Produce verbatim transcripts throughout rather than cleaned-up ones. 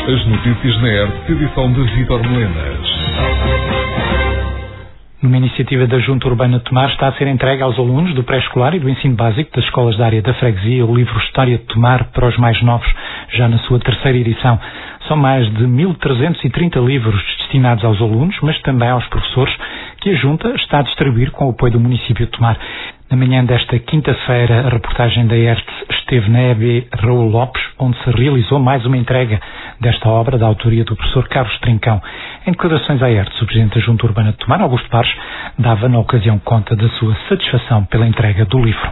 As notícias na R T, edição de Vítor Melenas. Numa iniciativa da Junta Urbana de Tomar, está a ser entregue aos alunos do pré-escolar e do ensino básico das escolas da área da freguesia o livro História de Tomar para os mais novos, já na sua terceira edição. São mais de mil trezentos e trinta livros destinados aos alunos, mas também aos professores, que a Junta está a distribuir com o apoio do município de Tomar. Na manhã desta quinta-feira, a reportagem da E R T esteve na E B Raul Lopes, onde se realizou mais uma entrega desta obra da autoria do professor Carlos Trincão. Em declarações à E R T, o presidente da Junta Urbana de Tomar, Augusto Pares, dava na ocasião conta da sua satisfação pela entrega do livro.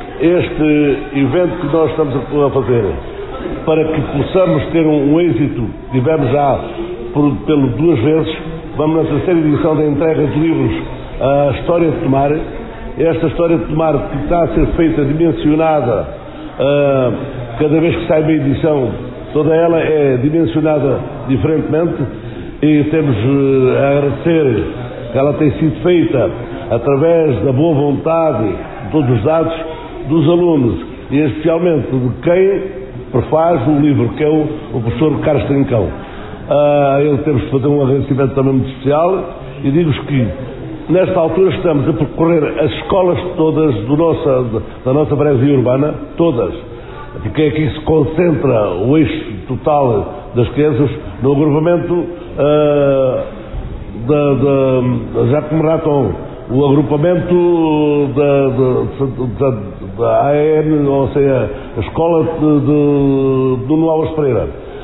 Este evento que nós estamos a fazer, para que possamos ter um, um êxito, tivemos já por, pelo duas vezes, vamos na terceira edição da entrega de livros, a História de Tomar. Esta História de Tomar, que está a ser feita, dimensionada, uh, cada vez que sai uma edição, toda ela é dimensionada diferentemente, e temos uh, a agradecer que ela tem sido feita através da boa vontade de todos os dados dos alunos, e especialmente de quem prefaz o livro, que é o, o professor Carlos Trincão. Uh, a ele temos de fazer um agradecimento também muito especial, e digo-vos que nesta altura estamos a percorrer as escolas todas do nossa, da nossa freguesia urbana, todas, porque aqui se concentra o eixo total das crianças no agrupamento uh, da, da, da Jacques Marathon, o agrupamento da, da, da, da A N, ou seja, a escola de, de, do Novas Pereira.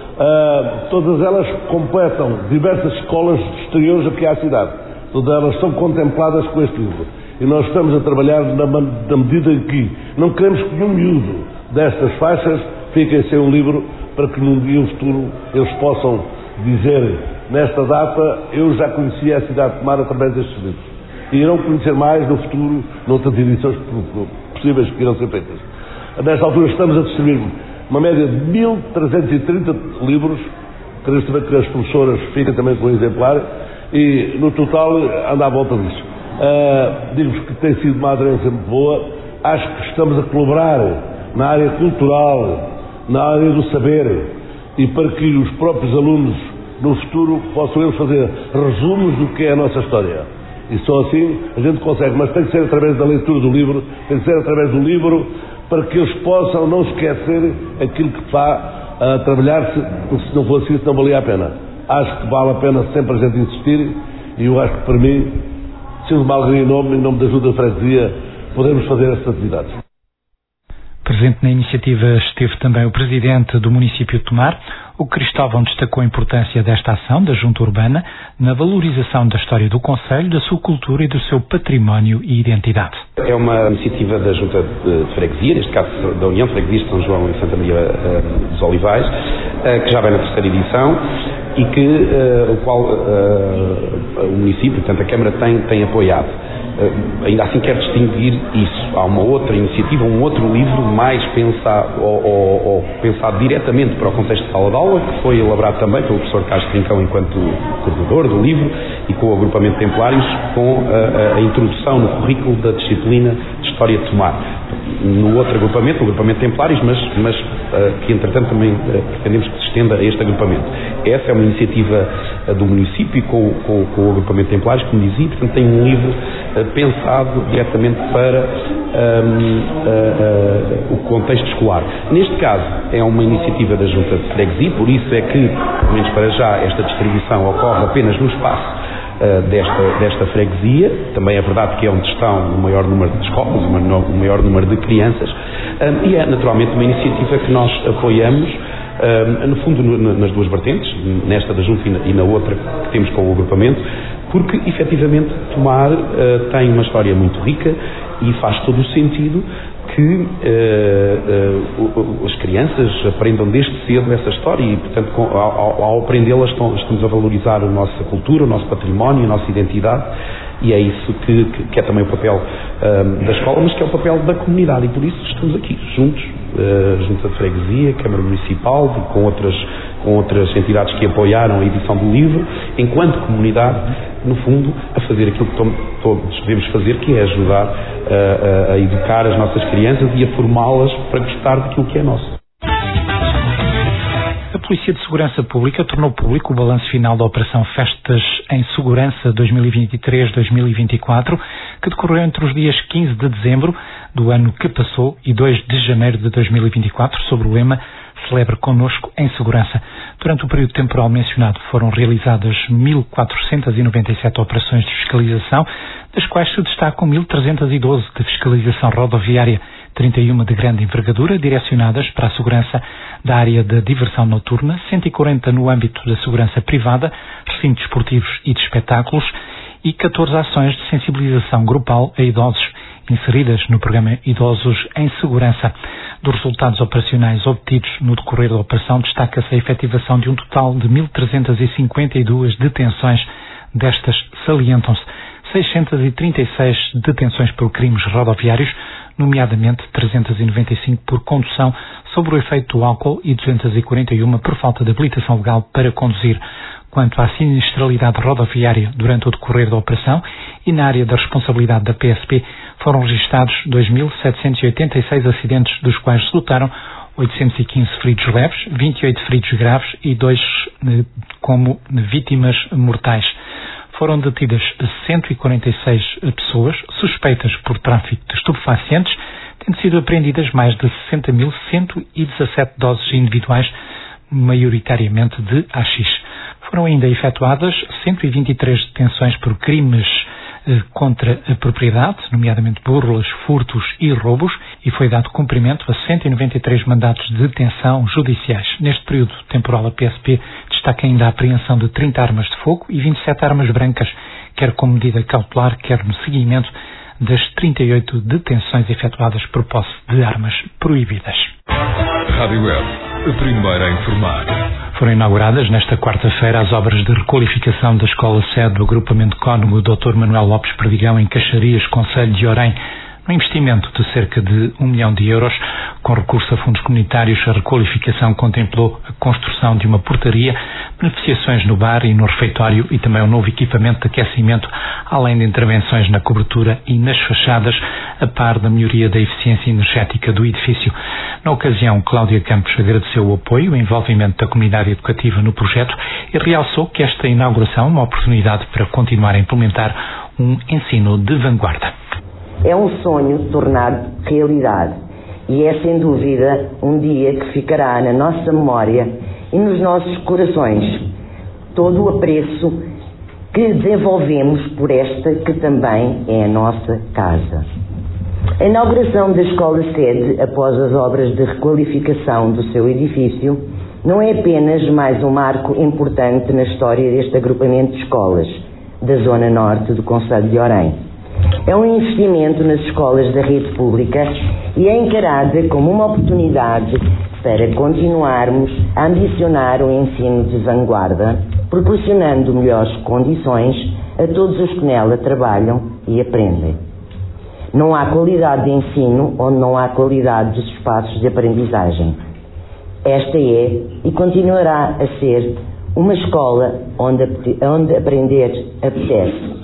Uh, todas elas completam diversas escolas exteriores aqui à cidade. Todas elas são contempladas com este livro. E nós estamos a trabalhar na, na medida em que não queremos que nenhum miúdo destas faixas fique sem um livro, para que num dia futuro eles possam dizer, nesta data eu já conhecia a cidade de Tomar através destes livros. E irão conhecer mais no futuro, noutras edições possíveis que irão ser feitas. Nesta altura estamos a distribuir uma média de mil trezentos e trinta livros, queremos também que as professoras fiquem também com um exemplar, e no total anda à volta disso. Uh, Digo-vos que tem sido uma aderência muito boa. Acho que estamos a colaborar na área cultural, na área do saber, e para que os próprios alunos no futuro possam eles fazer resumos do que é a nossa história. E só assim a gente consegue, mas tem que ser através da leitura do livro, tem que ser através do livro, para que eles possam não esquecer aquilo que está a trabalhar-se, porque se não fosse isso não valia a pena. Acho que vale a pena sempre a gente insistir, e eu acho que para mim, sendo uma alegria enorme, em nome da Junta da Freguesia, podemos fazer estas atividades. Presente na iniciativa esteve também o presidente do município de Tomar. O Cristóvão destacou a importância desta ação da Junta Urbana na valorização da história do concelho, da sua cultura e do seu património e identidade. É uma iniciativa da Junta de Freguesia, neste caso da União de Freguesias de São João e Santa Maria uh, dos Olivais, uh, que já vai na terceira edição, e que uh, o qual uh, o município, portanto a Câmara, tem, tem apoiado. Uh, ainda assim quero distinguir isso. Há uma outra iniciativa, um outro livro mais pensado, ou, ou, ou pensado diretamente para o contexto de sala de aula, que foi elaborado também pelo professor Carlos Trincão enquanto coordenador do livro, e com o agrupamento de Templários, com a, a, a introdução no currículo da disciplina de História de Tomar. No outro agrupamento, o agrupamento de Templários, mas, mas uh, que entretanto também uh, pretendemos que se estenda a este agrupamento. Essa é uma iniciativa uh, do município com, com, com o agrupamento de Templários, como dizia, portanto tem um livro uh, pensado diretamente para um, uh, uh, o contexto escolar. Neste caso é uma iniciativa da Junta de Freguesia, por isso é que, pelo menos para já, esta distribuição ocorre apenas no espaço Uh, desta, desta freguesia. Também é verdade que é onde estão o maior número de escolas, o maior número de crianças, um, e é naturalmente uma iniciativa que nós apoiamos, um, no fundo no, nas duas vertentes, nesta da Junta e na, e na outra que temos com o agrupamento, porque efetivamente Tomar uh, tem uma história muito rica e faz todo o sentido que uh, uh, as crianças aprendam desde cedo essa história, e portanto com, ao, ao aprendê-las estamos a valorizar a nossa cultura, o nosso património, a nossa identidade, e é isso que, que, que é também o papel um, da escola, mas que é o papel da comunidade, e por isso estamos aqui juntos, uh, Junta de Freguesia, Câmara Municipal, com outras, com outras entidades que apoiaram a edição do livro, enquanto comunidade, no fundo, a fazer aquilo que todos devemos fazer, que é ajudar a, a, a educar as nossas crianças e a formá-las para gostar daquilo que é nosso. Polícia de Segurança Pública tornou público o balanço final da Operação Festas em Segurança dois mil e vinte e três dois mil e vinte e quatro, que decorreu entre os dias quinze de dezembro do ano que passou e dois de janeiro de dois mil e vinte e quatro, sob o lema Celebre Connosco em Segurança. Durante o período temporal mencionado foram realizadas mil quatrocentas e noventa e sete operações de fiscalização, das quais se destacam mil trezentas e doze de fiscalização rodoviária, trinta e uma de grande envergadura, direcionadas para a segurança da área da diversão noturna, cento e quarenta no âmbito da segurança privada, recintos esportivos e de espetáculos, e catorze ações de sensibilização grupal a idosos, inseridas no programa Idosos em Segurança. Dos resultados operacionais obtidos no decorrer da operação, destaca-se a efetivação de um total de mil trezentas e cinquenta e duas detenções. Destas salientam-se seiscentas e trinta e seis detenções por crimes rodoviários, nomeadamente trezentas e noventa e cinco por condução sob o efeito do álcool e duzentas e quarenta e uma por falta de habilitação legal para conduzir. Quanto à sinistralidade rodoviária durante o decorrer da operação e na área da responsabilidade da P S P, foram registados dois mil setecentos e oitenta e seis acidentes, dos quais resultaram oitocentos e quinze feridos leves, vinte e oito feridos graves e dois como vítimas mortais. Foram detidas cento e quarenta e seis pessoas suspeitas por tráfico de estupefacientes, tendo sido apreendidas mais de sessenta mil cento e dezassete doses individuais, maioritariamente de haxixe. Foram ainda efetuadas cento e vinte e três detenções por crimes eh, contra a propriedade, nomeadamente burlas, furtos e roubos, e foi dado cumprimento a cento e noventa e três mandatos de detenção judiciais. Neste período temporal, a P S P destaca ainda a apreensão de trinta armas de fogo e vinte e sete armas brancas, quer como medida cautelar, quer no seguimento das trinta e oito detenções efetuadas por posse de armas proibidas. Rádio Web, a primeira a informar. Foram inauguradas nesta quarta-feira as obras de requalificação da escola sede do agrupamento Cónigo doutor Manuel Lopes Perdigão, em Caxarias, concelho de Orém. Um investimento de cerca de um milhão de euros, com recurso a fundos comunitários, a requalificação contemplou a construção de uma portaria, beneficiações no bar e no refeitório e também um novo equipamento de aquecimento, além de intervenções na cobertura e nas fachadas, a par da melhoria da eficiência energética do edifício. Na ocasião, Cláudia Campos agradeceu o apoio e o envolvimento da comunidade educativa no projeto e realçou que esta inauguração é uma oportunidade para continuar a implementar um ensino de vanguarda. É um sonho tornado realidade e é sem dúvida um dia que ficará na nossa memória e nos nossos corações. Todo o apreço que desenvolvemos por esta que também é a nossa casa. A inauguração da escola sede, após as obras de requalificação do seu edifício, não é apenas mais um marco importante na história deste agrupamento de escolas da zona norte do concelho de Orém. É um investimento nas escolas da rede pública e é encarada como uma oportunidade para continuarmos a ambicionar o ensino de vanguarda, proporcionando melhores condições a todos os que nela trabalham e aprendem. Não há qualidade de ensino onde não há qualidade dos espaços de aprendizagem. Esta é e continuará a ser uma escola onde, onde aprender apetece.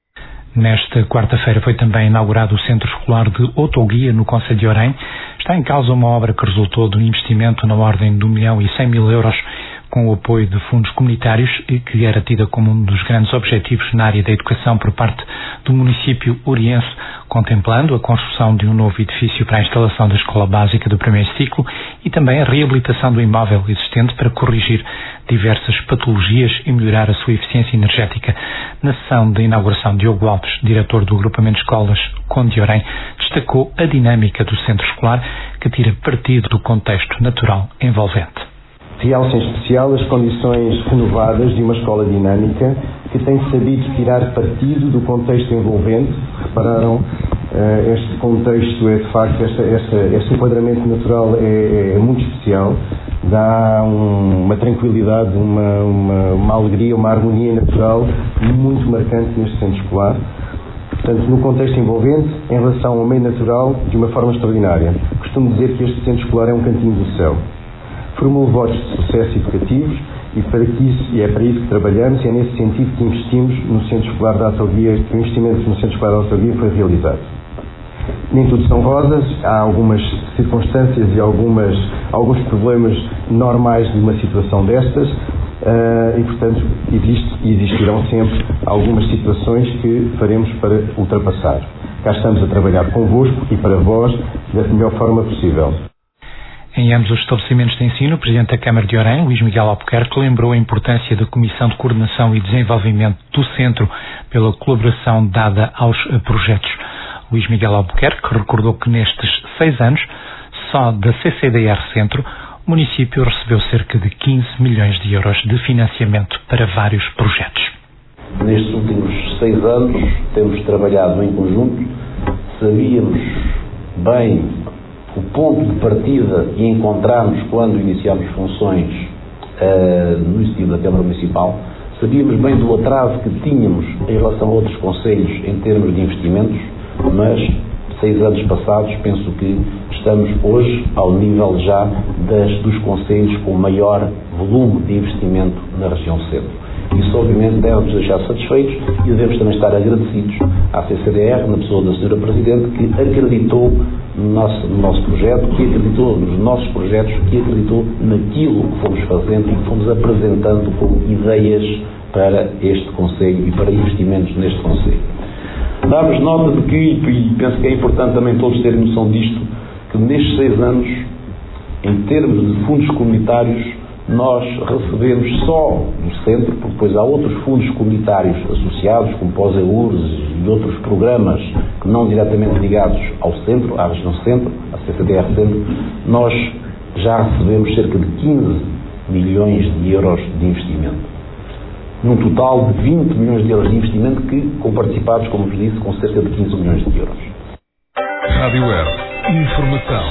Nesta quarta-feira foi também inaugurado o Centro Escolar de Outoguia, no concelho de Orém. Está em causa uma obra que resultou de um investimento na ordem de um milhão e cem mil euros, com o apoio de fundos comunitários e que era tida como um dos grandes objetivos na área da educação por parte do município oriense, contemplando a construção de um novo edifício para a instalação da escola básica do primeiro ciclo e também a reabilitação do imóvel existente para corrigir diversas patologias e melhorar a sua eficiência energética. Na sessão de inauguração, Diogo Alves, diretor do agrupamento de escolas Conde de Orém, destacou a dinâmica do centro escolar que tira partido do contexto natural envolvente. Realça em especial as condições renovadas de uma escola dinâmica que tem sabido tirar partido do contexto envolvente. Repararam, este contexto é de facto, este, este, este enquadramento natural é, é muito especial, dá um, uma tranquilidade, uma, uma, uma alegria, uma harmonia natural muito marcante neste centro escolar. Portanto, no contexto envolvente, em relação ao meio natural, de uma forma extraordinária. Costumo dizer que este centro escolar é um cantinho do céu. Formulo votos de sucesso educativos e, para que isso, e é para isso que trabalhamos e é nesse sentido que investimos no Centro Escolar da Outoguia, que o investimento no Centro Escolar da Outoguia foi realizado. Nem tudo são rosas, há algumas circunstâncias e algumas, alguns problemas normais de uma situação destas, uh, e portanto existe e existirão sempre algumas situações que faremos para ultrapassar. Cá estamos a trabalhar convosco e para vós da melhor forma possível. Em ambos os estabelecimentos de ensino, o Presidente da Câmara de Orem, Luís Miguel Albuquerque, lembrou a importância da Comissão de Coordenação e Desenvolvimento do Centro pela colaboração dada aos projetos. Luís Miguel Albuquerque recordou que nestes seis anos, só da C C D R Centro, o município recebeu cerca de quinze milhões de euros de financiamento para vários projetos. Nestes últimos seis anos temos trabalhado em conjunto, sabíamos bem o ponto de partida que encontramos quando iniciámos funções uh, no Executivo da Câmara Municipal, sabíamos bem do atraso que tínhamos em relação a outros concelhos em termos de investimentos, mas seis anos passados penso que estamos hoje ao nível já das, dos concelhos com maior volume de investimento na região centro. Isso obviamente deve-nos deixar satisfeitos e devemos também estar agradecidos à C C D R, na pessoa da senhora Presidente, que acreditou no nosso, no nosso projeto, que acreditou nos nossos projetos, que acreditou naquilo que fomos fazendo e que fomos apresentando como ideias para este concelho e para investimentos neste concelho. Damos nota de que, e penso que é importante também todos terem noção disto, que nestes seis anos, em termos de fundos comunitários, nós recebemos só do centro, porque depois há outros fundos comunitários associados, como pós-EURS e outros programas que não diretamente ligados ao centro, à região centro, à C C D R Centro, nós já recebemos cerca de quinze milhões de euros de investimento. Num total de vinte milhões de euros de investimento que, com participados, como vos disse, com cerca de quinze milhões de euros. Rádio Web. Informação.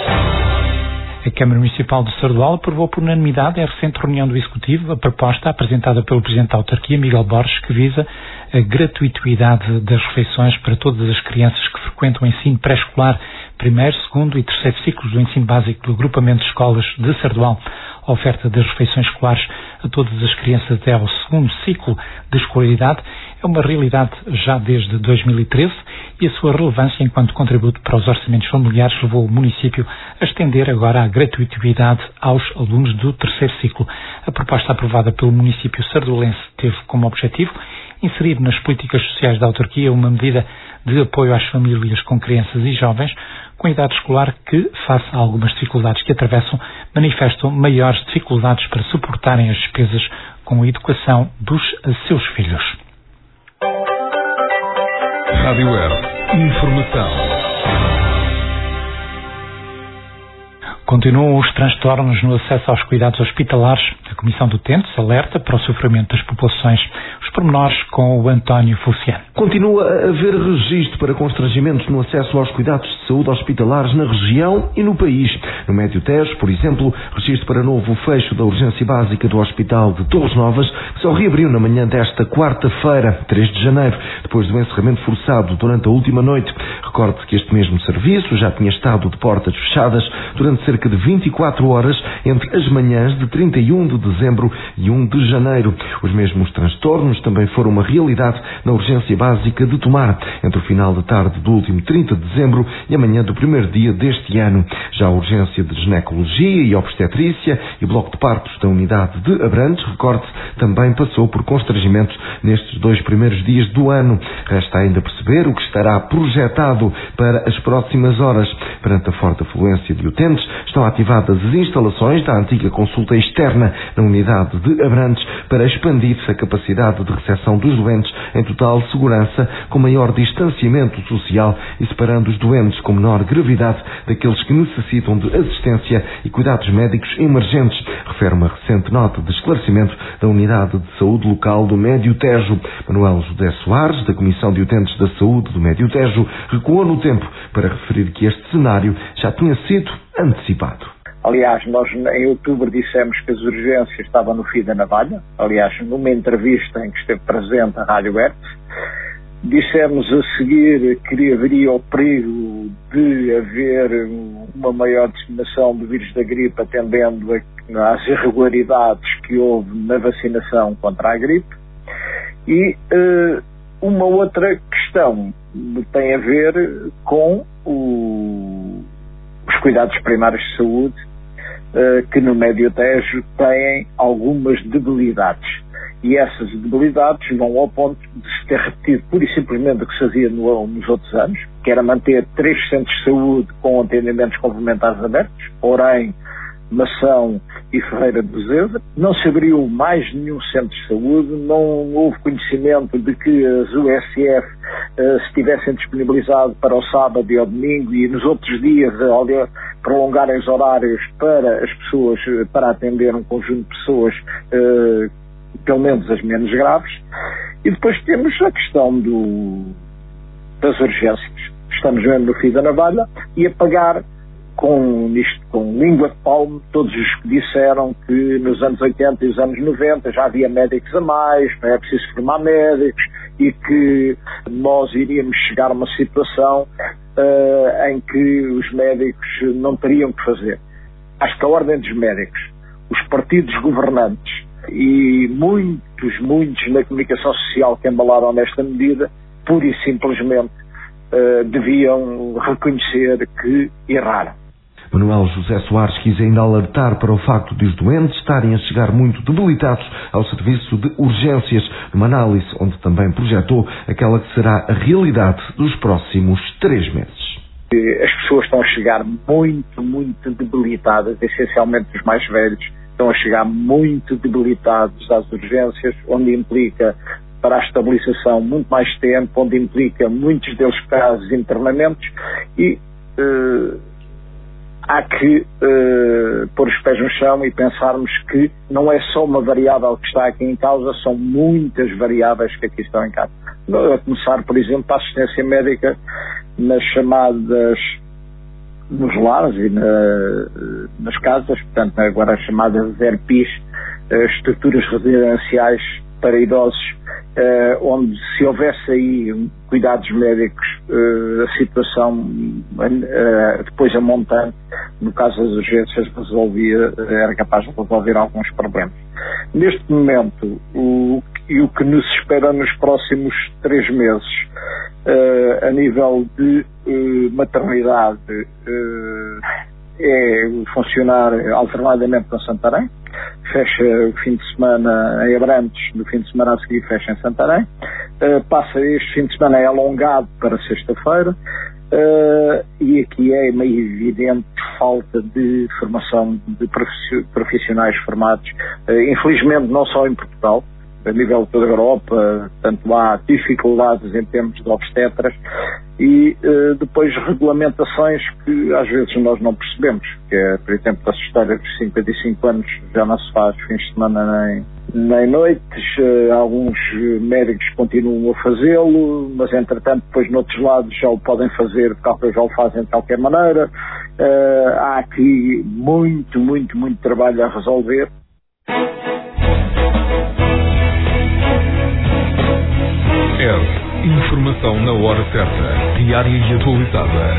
A Câmara Municipal de Sardual aprovou por unanimidade, em recente reunião do Executivo, a proposta apresentada pelo Presidente da Autarquia, Miguel Borges, que visa a gratuitidade das refeições para todas as crianças que frequentam o ensino pré-escolar, primeiro, segundo e terceiro ciclos do ensino básico do agrupamento de escolas de Sardual. A oferta das refeições escolares a todas as crianças até ao segundo ciclo de escolaridade é uma realidade já desde dois mil e treze e a sua relevância enquanto contributo para os orçamentos familiares levou o município a estender agora a gratuitidade aos alunos do terceiro ciclo. A proposta aprovada pelo município sardulense teve como objetivo inserir nas políticas sociais da autarquia uma medida de apoio às famílias com crianças e jovens com idade escolar que, face a algumas dificuldades que atravessam, manifestam maiores dificuldades para suportarem as despesas com a educação dos seus filhos. Rádio Web. Informação. Continuam os transtornos no acesso aos cuidados hospitalares. A Comissão de Utentes alerta para o sofrimento das populações. Os pormenores com o António Feliciano. Continua a haver registro para constrangimentos no acesso aos cuidados de saúde hospitalares na região e no país. No Médio Tejo, por exemplo, registro para novo fecho da urgência básica do Hospital de Torres Novas, que só reabriu na manhã desta quarta-feira, três de janeiro, depois do encerramento forçado durante a última noite. Recorde-se que este mesmo serviço já tinha estado de portas fechadas durante cerca de vinte e quatro horas entre as manhãs de trinta e um de dezembro e um de janeiro. Os mesmos transtornos também foram uma realidade na urgência básica de Tomar, entre o final da tarde do último trinta de dezembro e a manhã do primeiro dia deste ano. Já a urgência de ginecologia e obstetrícia e o bloco de partos da unidade de Abrantes, recorde-se, também passou por constrangimentos nestes dois primeiros dias do ano. Resta ainda perceber o que estará projetado para as próximas horas. Perante a forte afluência de utentes, estão ativadas as instalações da antiga consulta externa na unidade de Abrantes para expandir-se a capacidade de recepção dos doentes em total segurança, com maior distanciamento social e separando os doentes com menor gravidade daqueles que necessitam de assistência e cuidados médicos emergentes, refere uma recente nota de esclarecimento da Unidade de Saúde Local do Médio Tejo. Manuel José Soares, da Comissão de Utentes da Saúde do Médio Tejo, recuou no tempo para referir que este cenário já tinha sido antecipado. Aliás, nós em outubro dissemos que as urgências estavam no fim da navalha. Aliás, numa entrevista em que esteve presente a Rádio Web, dissemos a seguir que haveria o perigo de haver uma maior disseminação do vírus da gripe, atendendo às irregularidades que houve na vacinação contra a gripe. E, eh, uma outra questão tem a ver com o, os cuidados primários de saúde, uh, que no Médio Tejo têm algumas debilidades. E essas debilidades vão ao ponto de se ter repetido pura e simplesmente o que se fazia no, nos outros anos, que era manter três centros de saúde com atendimentos complementares abertos, Orém, Mação e Ferreira de Bezerra. Não se abriu mais nenhum centro de saúde, não houve conhecimento de que as U S F uh, se tivessem disponibilizado para o sábado e ao domingo e nos outros dias uh, prolongarem os horários para as pessoas, uh, para atender um conjunto de pessoas, uh, pelo menos as menos graves. E depois temos a questão do, das urgências. Estamos mesmo no fim da navalha e a pagar com, isto, com língua de palmo todos os que disseram que nos anos oitenta e os anos noventa já havia médicos a mais, não é preciso formar médicos e que nós iríamos chegar a uma situação uh, em que os médicos não teriam que fazer. Acho que a ordem dos médicos, os partidos governantes e muitos, muitos na comunicação social que embalaram nesta medida, pura e simplesmente uh, deviam reconhecer que erraram. Manuel José Soares quis ainda alertar para o facto de os doentes estarem a chegar muito debilitados ao serviço de urgências, numa análise onde também projetou aquela que será a realidade dos próximos três meses. As pessoas estão a chegar muito, muito debilitadas, essencialmente os mais velhos, estão a chegar muito debilitados às urgências, onde implica para a estabilização muito mais tempo, onde implica muitos deles casos de internamentos e uh, há que uh, pôr os pés no chão e pensarmos que não é só uma variável que está aqui em causa, são muitas variáveis que aqui estão em causa. A começar, por exemplo, a assistência médica nas chamadas nos lares e na, nas casas, portanto agora as chamadas E R P Is, estruturas residenciais para idosos, uh, onde se houvesse aí um, cuidados médicos, uh, a situação uh, depois a montante, no caso das urgências, resolvia, era capaz de resolver alguns problemas. Neste momento, o, e o que nos espera nos próximos três meses, uh, a nível de uh, maternidade, uh, é funcionar alternadamente com Santarém. Fecha o fim de semana em Abrantes, no fim de semana a seguir fecha em Santarém. Uh, passa este fim de semana é alongado para sexta-feira. Uh, e aqui é meio evidente falta de formação de profissionais formados, uh, infelizmente não só em Portugal, a nível de toda a Europa, portanto há dificuldades em termos de obstetras e uh, depois regulamentações que às vezes nós não percebemos, que é, por exemplo, a história dos cinquenta e cinco anos já não se faz fins de semana nem, nem noites, uh, alguns médicos continuam a fazê-lo, mas entretanto depois noutros lados já o podem fazer, já o fazem de qualquer maneira. Uh, há aqui muito, muito, muito trabalho a resolver. É informação na hora certa, diária e atualizada.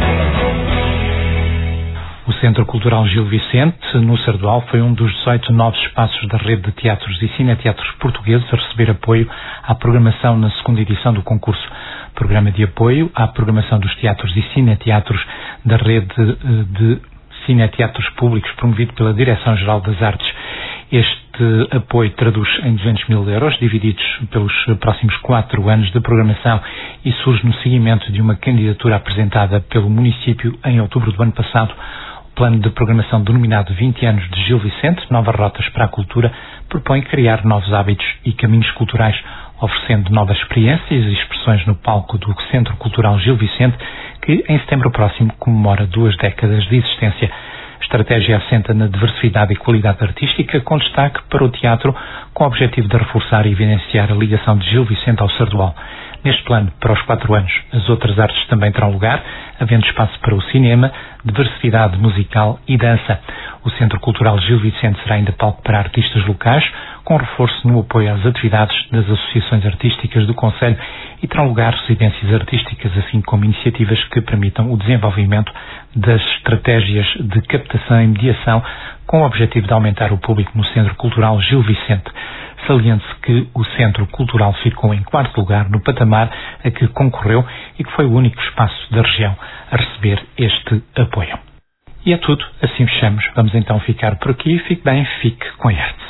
O Centro Cultural Gil Vicente, no Sardual, foi um dos dezoito novos espaços da rede de teatros e cineteatros portugueses a receber apoio à programação na segunda edição do concurso. Programa de apoio à programação dos teatros e cineteatros da rede de cineteatros públicos promovido pela Direção-Geral das Artes. Este apoio traduz em duzentos mil euros, divididos pelos próximos quatro anos de programação, e surge no seguimento de uma candidatura apresentada pelo município em outubro do ano passado. O plano de programação denominado vinte anos de Gil Vicente, Novas Rotas para a Cultura, propõe criar novos hábitos e caminhos culturais, oferecendo novas experiências e expressões no palco do Centro Cultural Gil Vicente, que em setembro próximo comemora duas décadas de existência. A estratégia assenta na diversidade e qualidade artística, com destaque para o teatro, com o objetivo de reforçar e evidenciar a ligação de Gil Vicente ao Sardual. Neste plano, para os quatro anos, as outras artes também terão lugar, havendo espaço para o cinema, diversidade musical e dança. O Centro Cultural Gil Vicente será ainda palco para artistas locais, com reforço no apoio às atividades das associações artísticas do concelho, e terão lugar residências artísticas, assim como iniciativas que permitam o desenvolvimento das estratégias de captação e mediação, com o objetivo de aumentar o público no Centro Cultural Gil Vicente. Saliente-se que o Centro Cultural ficou em quarto lugar no patamar a que concorreu e que foi o único espaço da região a receber este apoio. E é tudo, assim fechamos. Vamos então ficar por aqui. Fique bem, fique com a arte.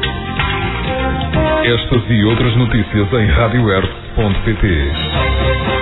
Estas e outras notícias em rádio erte ponto pt.